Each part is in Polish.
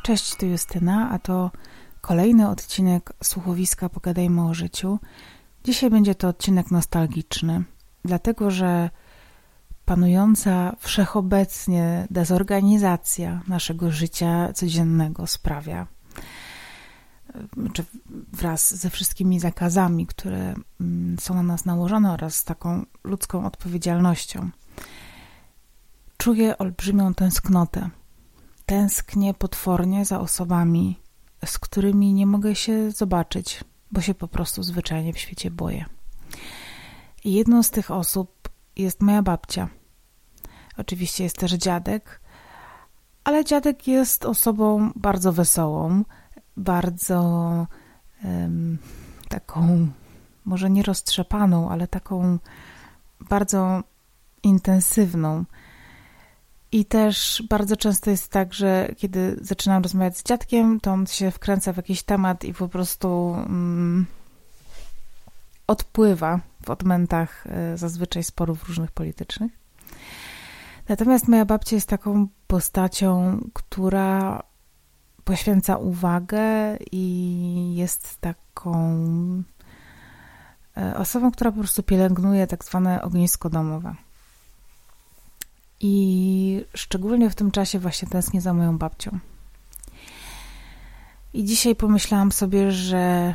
Cześć, tu Justyna, a to kolejny odcinek słuchowiska Pogadajmy o życiu. Dzisiaj będzie to odcinek nostalgiczny, dlatego że panująca wszechobecnie dezorganizacja naszego życia codziennego sprawia, wraz ze wszystkimi zakazami, które są na nas nałożone oraz z taką ludzką odpowiedzialnością, czuję olbrzymią tęsknotę. Tęsknię potwornie za osobami, z którymi nie mogę się zobaczyć, bo się po prostu zwyczajnie w świecie boję. I jedną z tych osób jest moja babcia. Oczywiście jest też dziadek, ale dziadek jest osobą bardzo wesołą, bardzo taką, może nie roztrzepaną, ale taką bardzo intensywną. I też bardzo często jest tak, że kiedy zaczynam rozmawiać z dziadkiem, to on się wkręca w jakiś temat i po prostu odpływa w odmętach zazwyczaj sporów różnych politycznych. Natomiast moja babcia jest taką postacią, która poświęca uwagę i jest taką osobą, która po prostu pielęgnuje tak zwane ognisko domowe. I szczególnie w tym czasie właśnie tęsknię za moją babcią. I dzisiaj pomyślałam sobie, że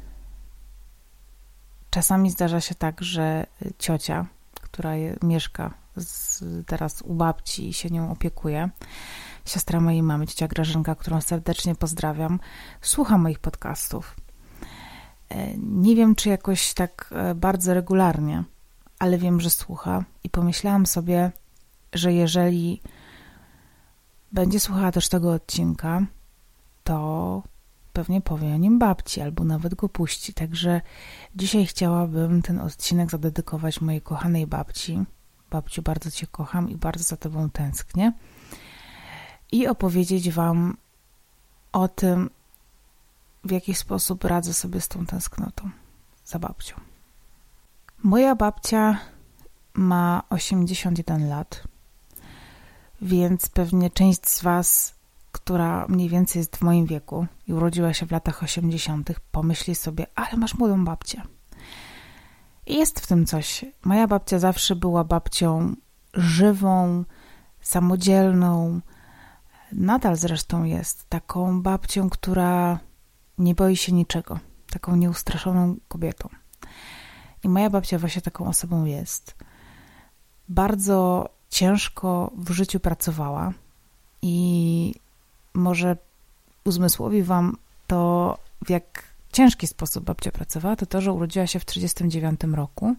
czasami zdarza się tak, że ciocia, która mieszka teraz u babci i się nią opiekuje, siostra mojej mamy, ciocia Grażynka, którą serdecznie pozdrawiam, słucha moich podcastów. Nie wiem, czy jakoś tak bardzo regularnie, ale wiem, że słucha i pomyślałam sobie, że jeżeli będzie słuchała też tego odcinka, to pewnie powie o nim babci, albo nawet go puści. Także dzisiaj chciałabym ten odcinek zadedykować mojej kochanej babci. Babciu, bardzo Cię kocham i bardzo za Tobą tęsknię. I opowiedzieć Wam o tym, w jaki sposób radzę sobie z tą tęsknotą za babcią. Moja babcia ma 81 lat. Więc pewnie część z Was, która mniej więcej jest w moim wieku i urodziła się w latach 80., pomyśli sobie, ale masz młodą babcię. I jest w tym coś. Moja babcia zawsze była babcią żywą, samodzielną. Nadal zresztą jest taką babcią, która nie boi się niczego. Taką nieustraszoną kobietą. I moja babcia właśnie taką osobą jest. Bardzo ciężko w życiu pracowała i może uzmysłowi Wam to, w jak ciężki sposób babcia pracowała, to, że urodziła się w 1939 roku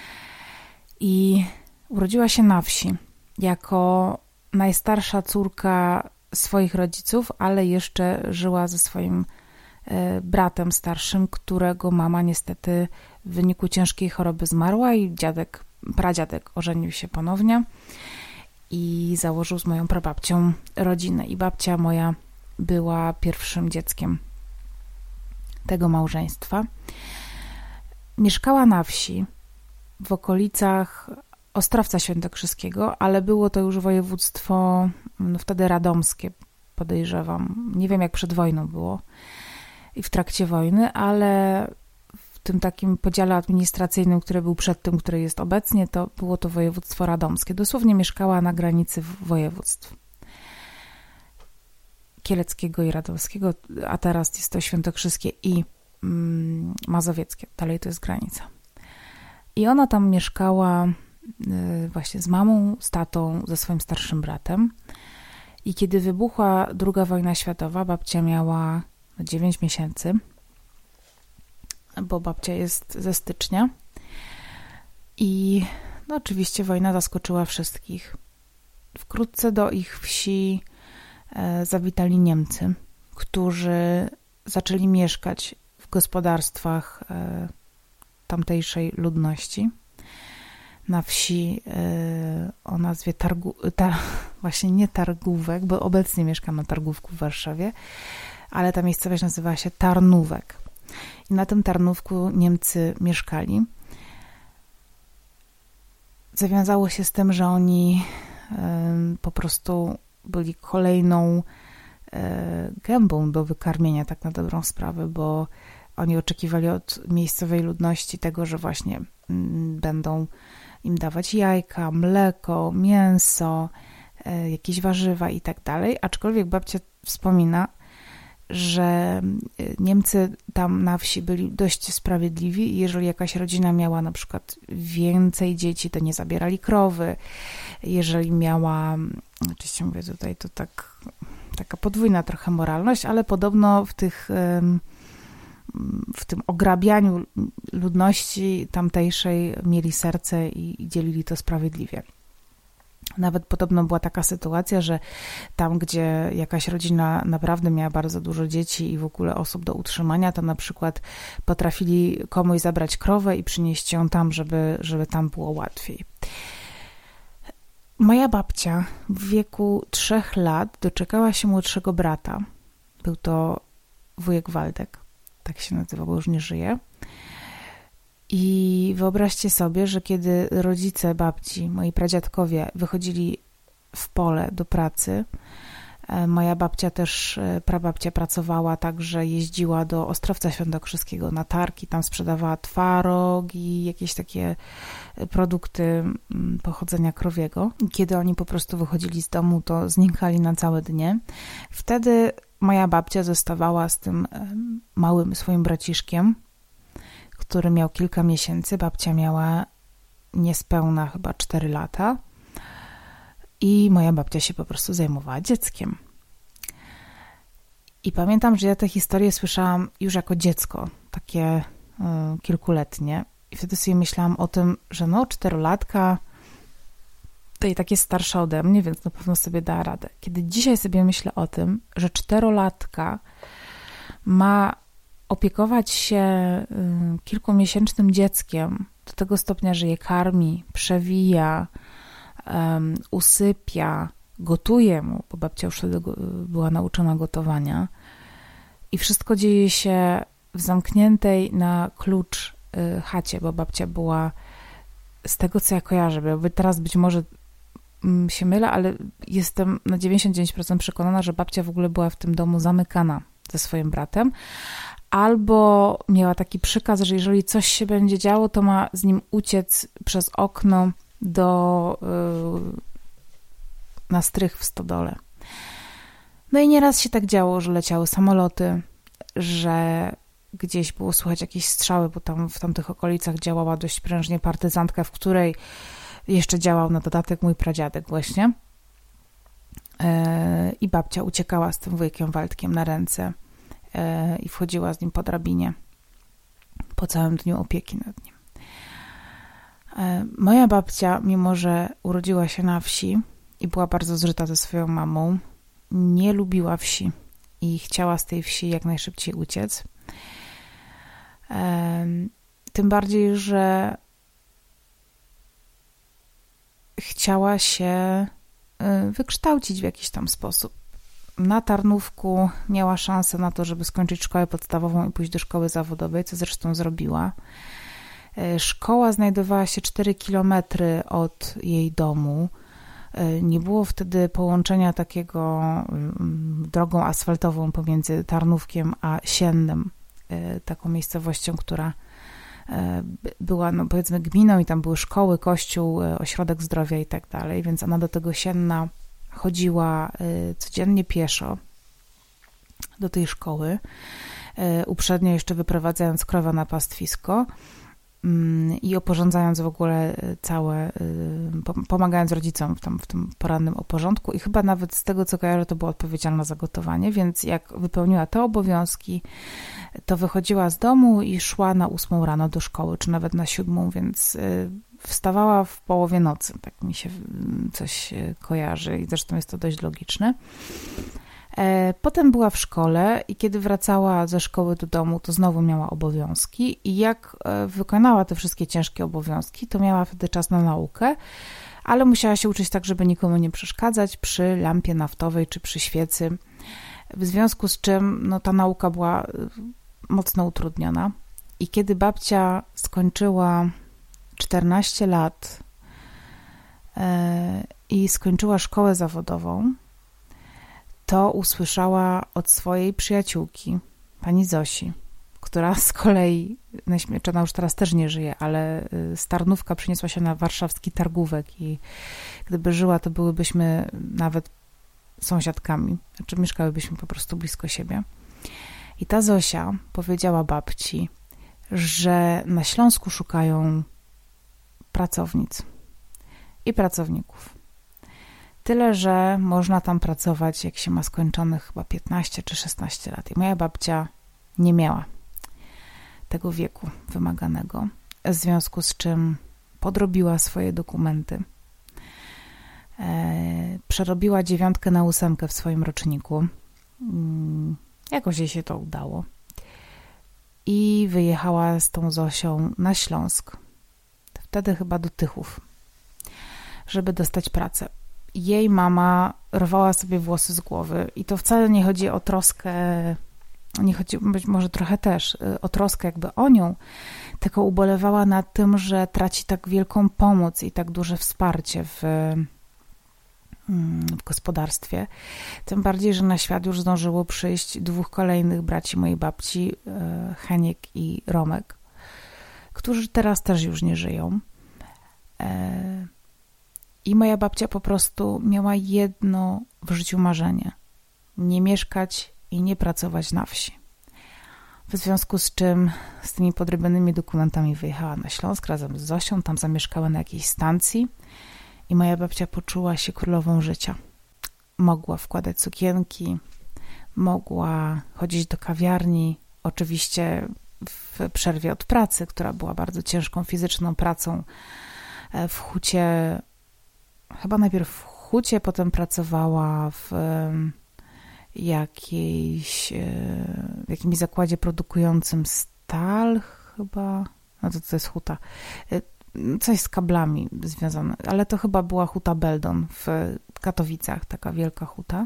i urodziła się na wsi jako najstarsza córka swoich rodziców, ale jeszcze żyła ze swoim bratem starszym, którego mama niestety w wyniku ciężkiej choroby zmarła i pradziadek ożenił się ponownie i założył z moją prababcią rodzinę. I babcia moja była pierwszym dzieckiem tego małżeństwa. Mieszkała na wsi w okolicach Ostrowca Świętokrzyskiego, ale było to już województwo wtedy radomskie, podejrzewam. Nie wiem, jak przed wojną było i w trakcie wojny, ale w tym takim podziale administracyjnym, który był przed tym, który jest obecnie, to było to województwo radomskie. Dosłownie mieszkała na granicy województw kieleckiego i radomskiego, a teraz jest to świętokrzyskie i mazowieckie. Dalej to jest granica. I ona tam mieszkała właśnie z mamą, z tatą, ze swoim starszym bratem. I kiedy wybuchła II wojna światowa, babcia miała 9 miesięcy, bo babcia jest ze stycznia. I oczywiście wojna zaskoczyła wszystkich. Wkrótce do ich wsi zawitali Niemcy, którzy zaczęli mieszkać w gospodarstwach tamtejszej ludności. Na wsi o nazwie właśnie nie Targówek, bo obecnie mieszkam na Targówku w Warszawie, ale ta miejscowość nazywała się Tarnówek. I na tym Tarnówku Niemcy mieszkali. Zawiązało się z tym, że oni po prostu byli kolejną gębą do wykarmienia, tak na dobrą sprawę, bo oni oczekiwali od miejscowej ludności tego, że właśnie będą im dawać jajka, mleko, mięso, jakieś warzywa i tak dalej, aczkolwiek babcia wspomina, że Niemcy tam na wsi byli dość sprawiedliwi i jeżeli jakaś rodzina miała na przykład więcej dzieci, to nie zabierali krowy. Jeżeli miała, oczywiście mówię tutaj, to taka podwójna trochę moralność, ale podobno w tym ograbianiu ludności tamtejszej mieli serce i dzielili to sprawiedliwie. Nawet podobno była taka sytuacja, że tam, gdzie jakaś rodzina naprawdę miała bardzo dużo dzieci i w ogóle osób do utrzymania, to na przykład potrafili komuś zabrać krowę i przynieść ją tam, żeby tam było łatwiej. Moja babcia w wieku 3 lat doczekała się młodszego brata. Był to wujek Waldek, tak się nazywa, bo już nie żyje. I wyobraźcie sobie, że kiedy rodzice babci, moi pradziadkowie wychodzili w pole do pracy, moja babcia też, prababcia pracowała, także jeździła do Ostrowca Świętokrzyskiego na targi, tam sprzedawała twaróg i jakieś takie produkty pochodzenia krowiego. Kiedy oni po prostu wychodzili z domu, to znikali na całe dnie. Wtedy moja babcia zostawała z tym małym swoim braciszkiem, który miał kilka miesięcy. Babcia miała niespełna chyba 4 lata i moja babcia się po prostu zajmowała dzieckiem. I pamiętam, że ja tę historię słyszałam już jako dziecko, takie kilkuletnie. I wtedy sobie myślałam o tym, że 4-latka to i tak jest starsza ode mnie, więc na pewno sobie da radę. Kiedy dzisiaj sobie myślę o tym, że 4-latka ma opiekować się kilkumiesięcznym dzieckiem do tego stopnia, że je karmi, przewija, usypia, gotuje mu, bo babcia już wtedy była nauczona gotowania i wszystko dzieje się w zamkniętej na klucz chacie, bo babcia była, z tego co ja kojarzę, bo teraz być może się mylę, ale jestem na 99% przekonana, że babcia w ogóle była w tym domu zamykana ze swoim bratem, albo miała taki przykaz, że jeżeli coś się będzie działo, to ma z nim uciec przez okno na strych w stodole. No i nieraz się tak działo, że leciały samoloty, że gdzieś było słychać jakieś strzały, bo tam w tamtych okolicach działała dość prężnie partyzantka, w której jeszcze działał na dodatek mój pradziadek właśnie. I babcia uciekała z tym wujkiem Waldkiem na ręce i wchodziła z nim po drabinie po całym dniu opieki nad nim. Moja babcia, mimo że urodziła się na wsi i była bardzo zżyta ze swoją mamą, nie lubiła wsi i chciała z tej wsi jak najszybciej uciec. Tym bardziej, że chciała się wykształcić w jakiś tam sposób. Na Tarnówku miała szansę na to, żeby skończyć szkołę podstawową i pójść do szkoły zawodowej, co zresztą zrobiła. Szkoła znajdowała się 4 kilometry od jej domu. Nie było wtedy połączenia takiego drogą asfaltową pomiędzy Tarnówkiem a Siennem, taką miejscowością, która była, powiedzmy, gminą i tam były szkoły, kościół, ośrodek zdrowia i tak dalej, więc ona do tego Sienna chodziła codziennie pieszo do tej szkoły, uprzednio jeszcze wyprowadzając krowę na pastwisko i oporządzając w ogóle całe, pomagając rodzicom w tym porannym oporządku i chyba nawet z tego, co kojarzę, to była odpowiedzialna za gotowanie, więc jak wypełniła te obowiązki, to wychodziła z domu i szła na 8 rano do szkoły, czy nawet na 7, więc wstawała w połowie nocy, tak mi się coś kojarzy i zresztą jest to dość logiczne. Potem była w szkole i kiedy wracała ze szkoły do domu, to znowu miała obowiązki i jak wykonała te wszystkie ciężkie obowiązki, to miała wtedy czas na naukę, ale musiała się uczyć tak, żeby nikomu nie przeszkadzać przy lampie naftowej czy przy świecy, w związku z czym ta nauka była mocno utrudniona. I kiedy babcia skończyła 14 lat i skończyła szkołę zawodową, to usłyszała od swojej przyjaciółki, pani Zosi, która z kolei, ona już teraz też nie żyje, ale z Tarnówka przeniosła się na warszawski Targówek i gdyby żyła, to byłybyśmy nawet sąsiadkami, znaczy mieszkałybyśmy po prostu blisko siebie. I ta Zosia powiedziała babci, że na Śląsku szukają pracownic i pracowników. Tyle, że można tam pracować, jak się ma skończonych chyba 15 czy 16 lat. I moja babcia nie miała tego wieku wymaganego, w związku z czym podrobiła swoje dokumenty. Przerobiła 9 na 8 w swoim roczniku. Jakoś jej się to udało. I wyjechała z tą Zosią na Śląsk. Wtedy chyba do Tychów, żeby dostać pracę. Jej mama rwała sobie włosy z głowy i to wcale nie chodzi o troskę, nie chodzi być może trochę też o troskę jakby o nią, tylko ubolewała nad tym, że traci tak wielką pomoc i tak duże wsparcie w gospodarstwie. Tym bardziej, że na świat już zdążyło przyjść 2 kolejnych braci mojej babci, Heniek i Romek, którzy teraz też już nie żyją. I moja babcia po prostu miała jedno w życiu marzenie. Nie mieszkać i nie pracować na wsi. W związku z czym z tymi podrobionymi dokumentami wyjechała na Śląsk razem z Zosią. Tam zamieszkała na jakiejś stacji i moja babcia poczuła się królową życia. Mogła wkładać sukienki, mogła chodzić do kawiarni, oczywiście w przerwie od pracy, która była bardzo ciężką fizyczną pracą w hucie. Chyba najpierw w hucie, potem pracowała w jakimś zakładzie produkującym stal chyba, no to jest huta, coś z kablami związane, ale to chyba była huta Beldon w Katowicach, taka wielka huta.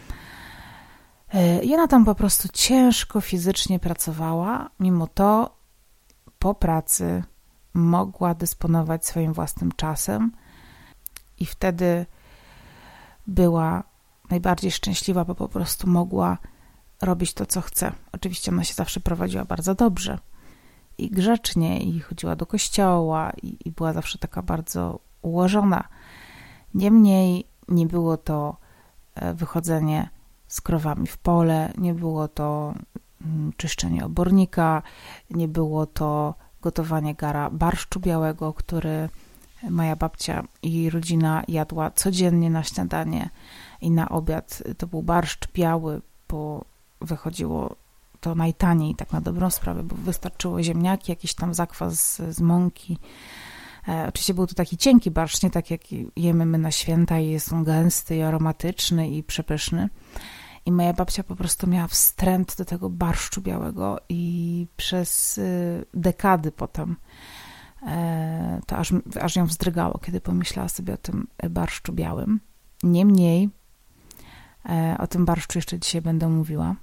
I ona tam po prostu ciężko fizycznie pracowała, mimo to po pracy mogła dysponować swoim własnym czasem i wtedy była najbardziej szczęśliwa, bo po prostu mogła robić to, co chce. Oczywiście ona się zawsze prowadziła bardzo dobrze i grzecznie i chodziła do kościoła i była zawsze taka bardzo ułożona. Niemniej nie było to wychodzenie z krowami w pole, nie było to czyszczenie obornika, nie było to gotowanie gara barszczu białego, który moja babcia i rodzina jadła codziennie na śniadanie i na obiad. To był barszcz biały, bo wychodziło to najtaniej, tak na dobrą sprawę, bo wystarczyło ziemniaki, jakiś tam zakwas z mąki. Oczywiście był to taki cienki barszcz, nie tak jak jemy my na święta i jest on gęsty i aromatyczny i przepyszny. I moja babcia po prostu miała wstręt do tego barszczu białego i przez dekady potem to aż ją wzdrygało, kiedy pomyślała sobie o tym barszczu białym. Niemniej o tym barszczu jeszcze dzisiaj będę mówiła.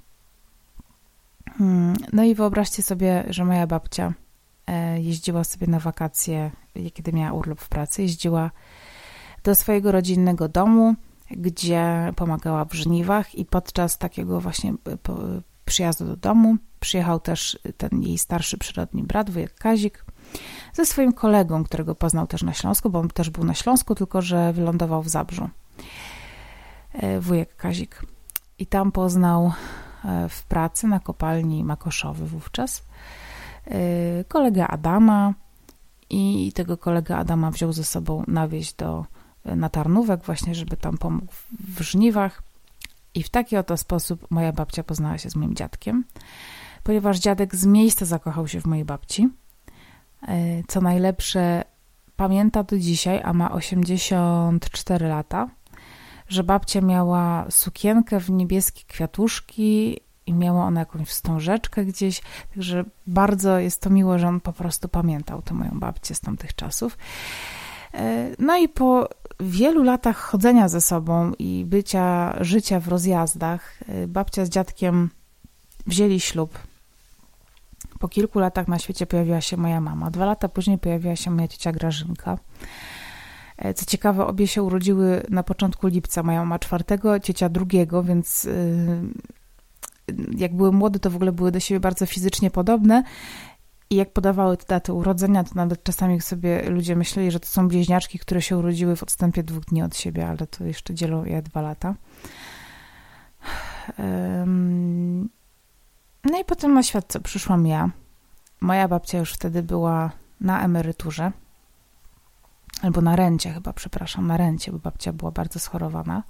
No i wyobraźcie sobie, że moja babcia jeździła sobie na wakacje, kiedy miała urlop w pracy, jeździła do swojego rodzinnego domu, gdzie pomagała w żniwach i podczas takiego właśnie przyjazdu do domu przyjechał też ten jej starszy przyrodni brat, wujek Kazik, ze swoim kolegą, którego poznał też na Śląsku, bo on też był na Śląsku, tylko że wylądował w Zabrzu. Wujek Kazik. I tam poznał w pracy na kopalni Makoszowy wówczas kolegę Adama i tego kolegę Adama wziął ze sobą na wieś na Tarnówek właśnie, żeby tam pomógł w żniwach. I w taki oto sposób moja babcia poznała się z moim dziadkiem, ponieważ dziadek z miejsca zakochał się w mojej babci. Co najlepsze, pamięta do dzisiaj, a ma 84 lata, że babcia miała sukienkę w niebieskie kwiatuszki i miała ona jakąś wstążeczkę gdzieś, także bardzo jest to miło, że on po prostu pamiętał tę moją babcię z tamtych czasów. No i po wielu latach chodzenia ze sobą i życia w rozjazdach, babcia z dziadkiem wzięli ślub. Po kilku latach na świecie pojawiła się moja mama. 2 lata później pojawiła się moja ciocia Grażynka. Co ciekawe, obie się urodziły na początku lipca. Moja mama 4, ciocia 2, więc jak były młode, to w ogóle były do siebie bardzo fizycznie podobne. I jak podawały te daty urodzenia, to nawet czasami sobie ludzie myśleli, że to są bliźniaczki, które się urodziły w odstępie 2 dni od siebie, ale to jeszcze dzielą je 2 lata. No i potem na świat przyszłam ja. Moja babcia już wtedy była na emeryturze, albo na rencie chyba, przepraszam, na rencie, bo babcia była bardzo schorowana.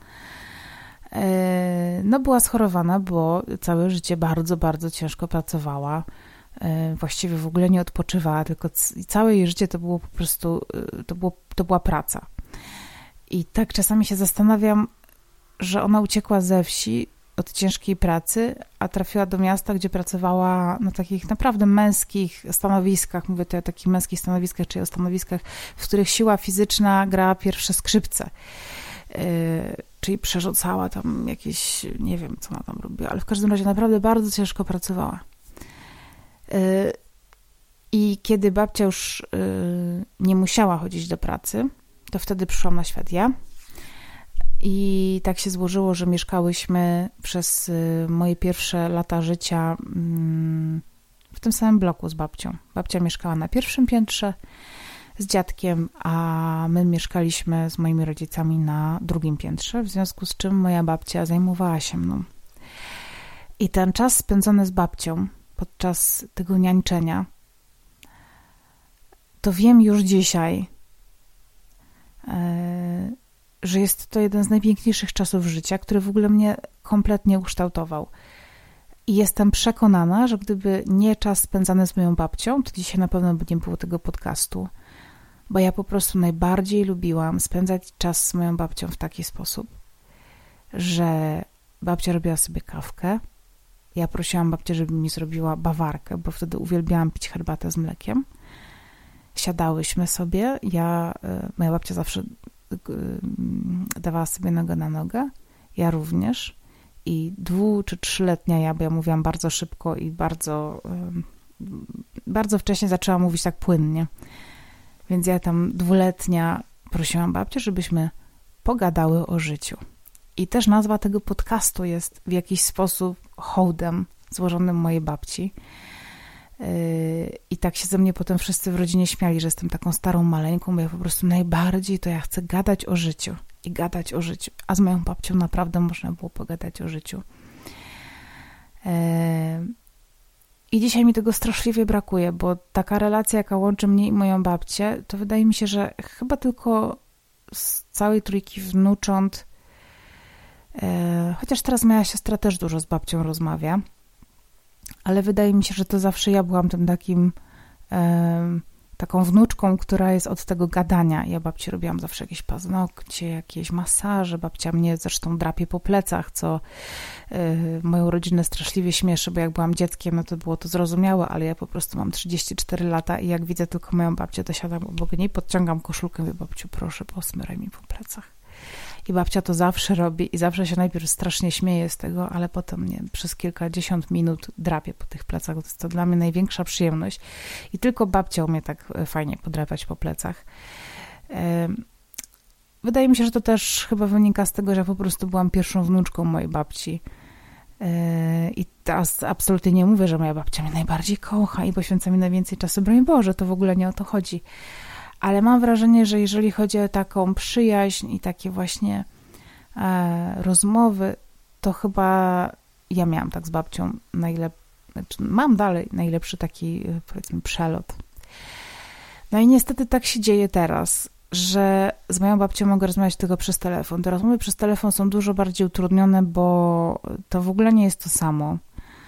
No była schorowana, bo całe życie bardzo, bardzo ciężko pracowała. Właściwie w ogóle nie odpoczywała, tylko całe jej życie to było po prostu, to była praca. I tak czasami się zastanawiam, że ona uciekła ze wsi od ciężkiej pracy, a trafiła do miasta, gdzie pracowała na takich naprawdę męskich stanowiskach, mówię tutaj o takich męskich stanowiskach, czyli o stanowiskach, w których siła fizyczna grała pierwsze skrzypce. Czyli przerzucała tam jakieś, nie wiem, co ona tam robiła, ale w każdym razie naprawdę bardzo ciężko pracowała. I kiedy babcia już nie musiała chodzić do pracy, to wtedy przyszłam na świat ja. I tak się złożyło, że mieszkałyśmy przez moje pierwsze lata życia w tym samym bloku z babcią. Babcia mieszkała na pierwszym piętrze z dziadkiem, a my mieszkaliśmy z moimi rodzicami na drugim piętrze, w związku z czym moja babcia zajmowała się mną. I ten czas spędzony z babcią podczas tego niańczenia, to wiem już dzisiaj, że jest to jeden z najpiękniejszych czasów życia, który w ogóle mnie kompletnie ukształtował. I jestem przekonana, że gdyby nie czas spędzany z moją babcią, to dzisiaj na pewno by nie było tego podcastu, bo ja po prostu najbardziej lubiłam spędzać czas z moją babcią w taki sposób, że babcia robiła sobie kawkę, ja prosiłam babcię, żeby mi zrobiła bawarkę, bo wtedy uwielbiałam pić herbatę z mlekiem. Siadałyśmy sobie, moja babcia zawsze dawała sobie nogę na nogę, ja również. I 2- czy 3-letnia ja, bo ja mówiłam bardzo szybko i bardzo, bardzo wcześnie zaczęłam mówić tak płynnie. Więc ja tam 2-letnia prosiłam babcię, żebyśmy pogadały o życiu. I też nazwa tego podcastu jest w jakiś sposób hołdem złożonym mojej babci. I tak się ze mnie potem wszyscy w rodzinie śmiali, że jestem taką starą maleńką, bo ja po prostu najbardziej to ja chcę gadać o życiu i gadać o życiu. A z moją babcią naprawdę można było pogadać o życiu. I dzisiaj mi tego straszliwie brakuje, bo taka relacja, jaka łączy mnie i moją babcię, to wydaje mi się, że chyba tylko z całej trójki wnucząt, chociaż teraz moja siostra też dużo z babcią rozmawia, ale wydaje mi się, że to zawsze ja byłam tym taką wnuczką, która jest od tego gadania. Ja babci robiłam zawsze jakieś paznokcie, jakieś masaże. Babcia mnie zresztą drapie po plecach, co moją rodzinę straszliwie śmieszy, bo jak byłam dzieckiem, no to było to zrozumiałe, ale ja po prostu mam 34 lata i jak widzę tylko moją babcię, to siadam obok niej, podciągam koszulkę i mówię: babciu, proszę, posmyraj mi po plecach. I babcia to zawsze robi i zawsze się najpierw strasznie śmieje z tego, ale potem przez kilkadziesiąt minut drapie po tych plecach. To jest to dla mnie największa przyjemność. I tylko babcia umie tak fajnie podrapać po plecach. Wydaje mi się, że to też chyba wynika z tego, że ja po prostu byłam pierwszą wnuczką mojej babci. I teraz absolutnie nie mówię, że moja babcia mnie najbardziej kocha i poświęca mi najwięcej czasu. Broń Boże, to w ogóle nie o to chodzi. Ale mam wrażenie, że jeżeli chodzi o taką przyjaźń i takie właśnie rozmowy, to chyba ja miałam tak z babcią mam dalej najlepszy taki, powiedzmy, przelot. No i niestety tak się dzieje teraz, że z moją babcią mogę rozmawiać tylko przez telefon. Te rozmowy przez telefon są dużo bardziej utrudnione, bo to w ogóle nie jest to samo.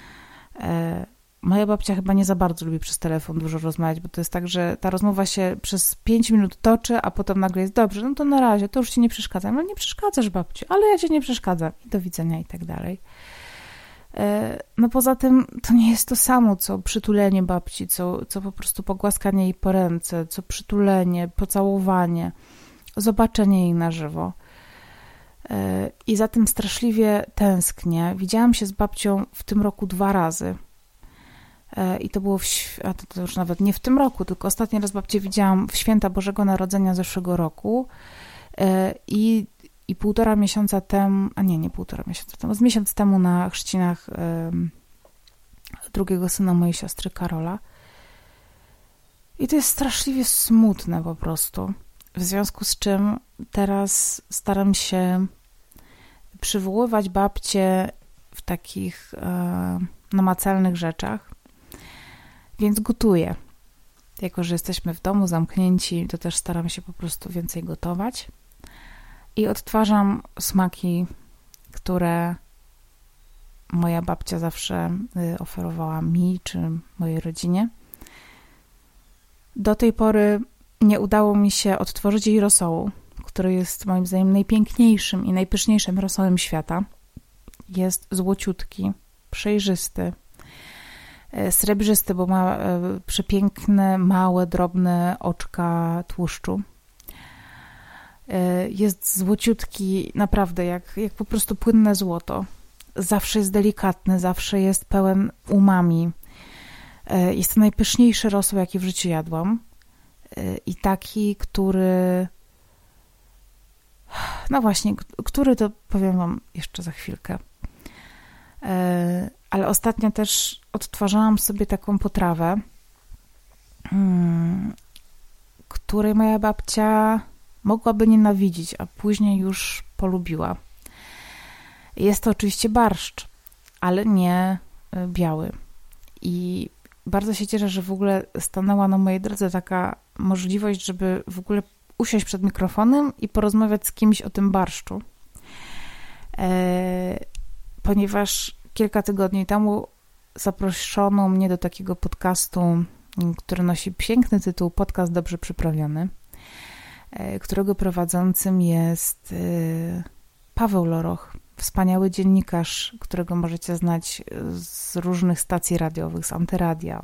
Moja babcia chyba nie za bardzo lubi przez telefon dużo rozmawiać, bo to jest tak, że ta rozmowa się przez 5 minut toczy, a potem nagle jest: dobrze, no to na razie, to już ci nie przeszkadzam. No nie przeszkadzasz, babciu, ale ja ci nie przeszkadzam. I do widzenia i tak dalej. No poza tym to nie jest to samo, co przytulenie babci, co po prostu pogłaskanie jej po ręce, co przytulenie, pocałowanie, zobaczenie jej na żywo. I za tym straszliwie tęsknię. Widziałam się z babcią w tym roku 2 razy. I to było to już nawet nie w tym roku, tylko ostatni raz babcię widziałam w święta Bożego Narodzenia zeszłego roku i 1,5 miesiąca temu, a nie 1,5 miesiąca temu, z miesiąc temu na chrzcinach drugiego syna mojej siostry Karola. I to jest straszliwie smutne po prostu. W związku z czym teraz staram się przywoływać babcię w takich namacalnych rzeczach, więc gotuję. Jako że jesteśmy w domu zamknięci, to też staram się po prostu więcej gotować i odtwarzam smaki, które moja babcia zawsze oferowała mi czy mojej rodzinie. Do tej pory nie udało mi się odtworzyć jej rosołu, który jest moim zdaniem najpiękniejszym i najpyszniejszym rosołem świata. Jest złociutki, przejrzysty, srebrzysty, bo ma przepiękne, małe, drobne oczka tłuszczu. Jest złociutki, naprawdę, jak po prostu płynne złoto. Zawsze jest delikatny, zawsze jest pełen umami. Jest to najpyszniejszy rosół, jaki w życiu jadłam. I taki, który... No właśnie, który to powiem wam jeszcze za chwilkę. Ale ostatnio też odtwarzałam sobie taką potrawę, której moja babcia mogłaby nienawidzić, a później już polubiła. Jest to oczywiście barszcz, ale nie biały. I bardzo się cieszę, że w ogóle stanęła na mojej drodze taka możliwość, żeby w ogóle usiąść przed mikrofonem i porozmawiać z kimś o tym barszczu. Ponieważ kilka tygodni temu zaproszono mnie do takiego podcastu, który nosi piękny tytuł Podcast Dobrze Przyprawiony, którego prowadzącym jest Paweł Loroch, wspaniały dziennikarz, którego możecie znać z różnych stacji radiowych, z Antyradia,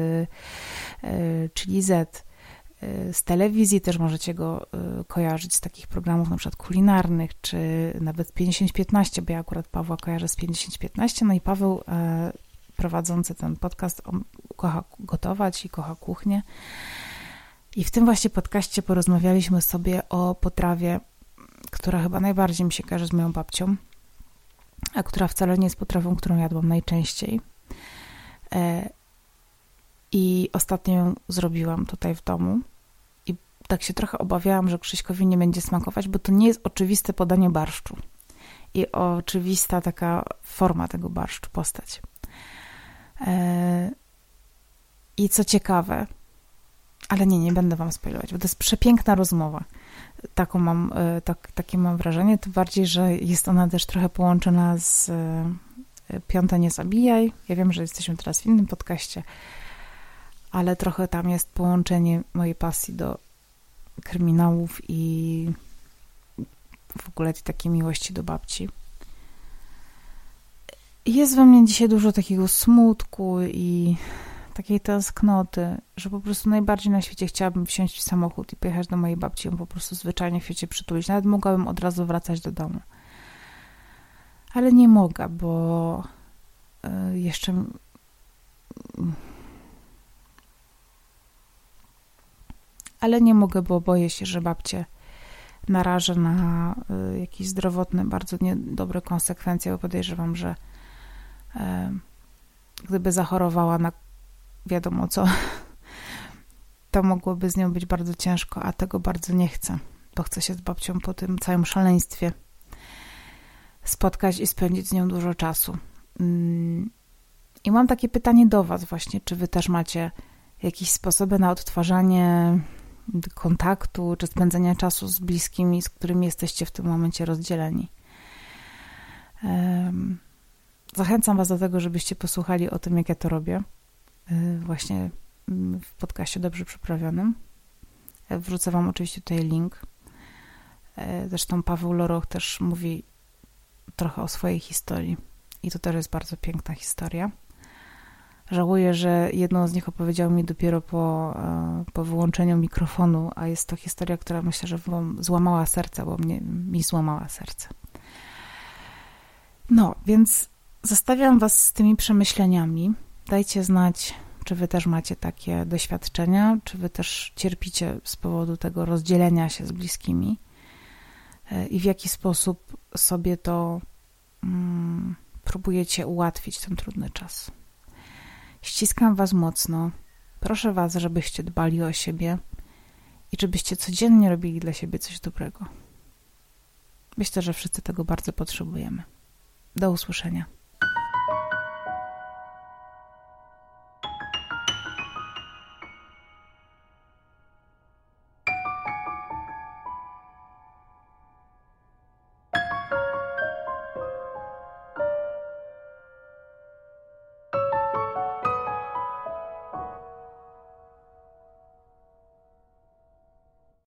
czyli Z, z telewizji też możecie go kojarzyć z takich programów na przykład kulinarnych, czy nawet 50-15, bo ja akurat Pawła kojarzę z 50-15, no i Paweł prowadzący ten podcast, on kocha gotować i kocha kuchnię. I w tym właśnie podcaście porozmawialiśmy sobie o potrawie, która chyba najbardziej mi się kojarzy z moją babcią, a która wcale nie jest potrawą, którą jadłam najczęściej. I ostatnio ją zrobiłam tutaj w domu i tak się trochę obawiałam, że Krzyśkowi nie będzie smakować, bo to nie jest oczywiste podanie barszczu i oczywista taka forma tego barszczu, postać. I co ciekawe, ale nie będę wam spoilować, bo to jest przepiękna rozmowa. Takie mam wrażenie, tym bardziej, że jest ona też trochę połączona z Piąta nie zabijaj. Ja wiem, że jesteśmy teraz w innym podcaście, ale trochę tam jest połączenie mojej pasji do kryminałów i w ogóle takiej miłości do babci. Jest we mnie dzisiaj dużo takiego smutku i takiej tęsknoty, że po prostu najbardziej na świecie chciałabym wsiąść w samochód i pojechać do mojej babci i ją po prostu zwyczajnie w świecie przytulić. Nawet mogłabym od razu wracać do domu. Ale nie mogę, bo jeszcze... Ale nie mogę, bo boję się, że babcię narażę na jakieś zdrowotne, bardzo niedobre konsekwencje, bo podejrzewam, że gdyby zachorowała na wiadomo co, to mogłoby z nią być bardzo ciężko, a tego bardzo nie chcę, bo chcę się z babcią po tym całym szaleństwie spotkać i spędzić z nią dużo czasu. I mam takie pytanie do was właśnie, czy wy też macie jakieś sposoby na odtwarzanie kontaktu, czy spędzenia czasu z bliskimi, z którymi jesteście w tym momencie rozdzieleni. Zachęcam was do tego, żebyście posłuchali o tym, jak ja to robię, właśnie w podcaście Dobrze Przyprawionym. Wrzucę wam oczywiście tutaj link. Zresztą Paweł Loroch też mówi trochę o swojej historii i to też jest bardzo piękna historia. Żałuję, że jedną z nich opowiedział mi dopiero po wyłączeniu mikrofonu, a jest to historia, która myślę, że wam złamała serce, bo mi złamała serce. No, więc zostawiam was z tymi przemyśleniami Dajcie znać, czy wy też macie takie doświadczenia, czy wy też cierpicie z powodu tego rozdzielenia się z bliskimi i w jaki sposób sobie to próbujecie ułatwić ten trudny czas. Ściskam was mocno. Proszę was, żebyście dbali o siebie i żebyście codziennie robili dla siebie coś dobrego. Myślę, że wszyscy tego bardzo potrzebujemy. Do usłyszenia.